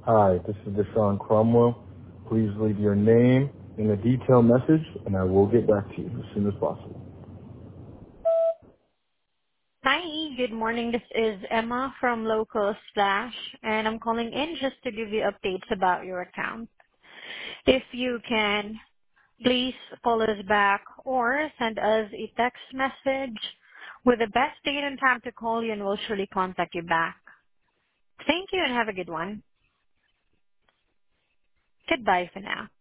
Hi, this is Deshaun Cromwell. Please leave your name and a detailed message, and I will get back to you as soon as possible. Hi, good morning. This is Emma from Local Splash, and I'm calling in just to give you updates about your account. If you can, please call us back or send us a text message with the best date and time to call you, and we'll surely contact you back. Thank you and have a good one. Goodbye for now.